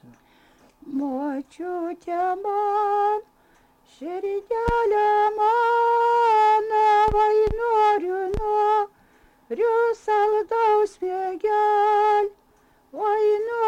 Močiutė man, širdelė mano, vai noriu saldaus mėgel, vai noriu